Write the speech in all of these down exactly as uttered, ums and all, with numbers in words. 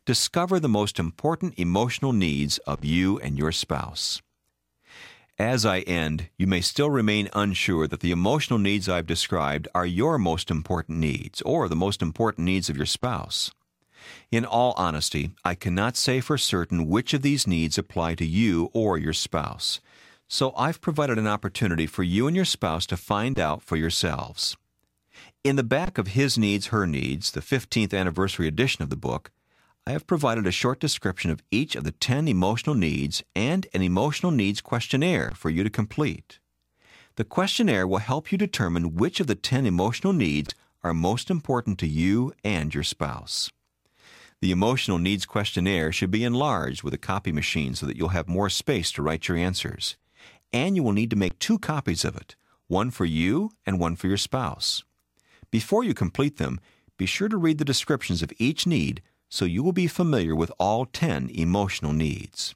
discover the most important emotional needs of you and your spouse. As I end, you may still remain unsure that the emotional needs I've described are your most important needs or the most important needs of your spouse. In all honesty, I cannot say for certain which of these needs apply to you or your spouse, so I've provided an opportunity for you and your spouse to find out for yourselves. In the back of His Needs, Her Needs, the fifteenth anniversary edition of the book, I have provided a short description of each of the ten emotional needs and an emotional needs questionnaire for you to complete. The questionnaire will help you determine which of the ten emotional needs are most important to you and your spouse. The emotional needs questionnaire should be enlarged with a copy machine so that you'll have more space to write your answers. And you will need to make two copies of it, one for you and one for your spouse. Before you complete them, be sure to read the descriptions of each need so you will be familiar with all ten emotional needs.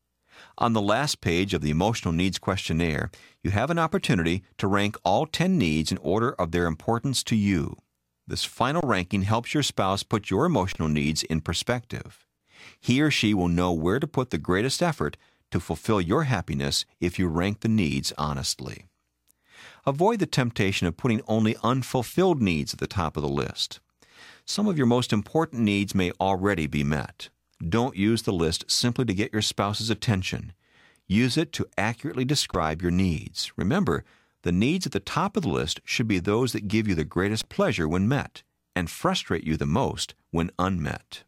On the last page of the emotional needs questionnaire, you have an opportunity to rank all ten needs in order of their importance to you. This final ranking helps your spouse put your emotional needs in perspective. He or she will know where to put the greatest effort to fulfill your happiness if you rank the needs honestly. Avoid the temptation of putting only unfulfilled needs at the top of the list. Some of your most important needs may already be met. Don't use the list simply to get your spouse's attention. Use it to accurately describe your needs. Remember, the needs at the top of the list should be those that give you the greatest pleasure when met and frustrate you the most when unmet.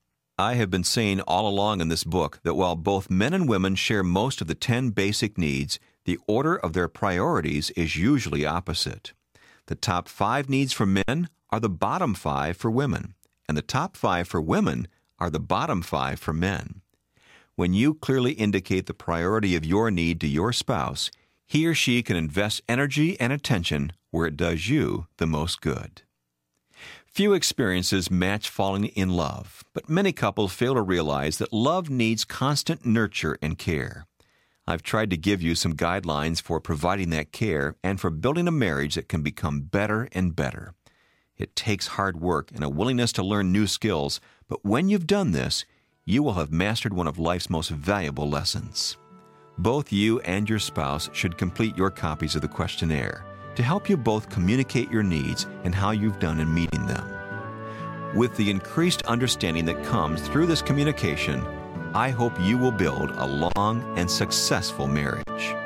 I have been saying all along in this book that while both men and women share most of the ten basic needs, the order of their priorities is usually opposite. The top five needs for men are the bottom five for women, and the top five for women are the bottom five for men. When you clearly indicate the priority of your need to your spouse, he or she can invest energy and attention where it does you the most good. Few experiences match falling in love, but many couples fail to realize that love needs constant nurture and care. I've tried to give you some guidelines for providing that care and for building a marriage that can become better and better. It takes hard work and a willingness to learn new skills, but when you've done this, you will have mastered one of life's most valuable lessons. Both you and your spouse should complete your copies of the questionnaire to help you both communicate your needs and how you've done in meeting them. With the increased understanding that comes through this communication, I hope you will build a long and successful marriage.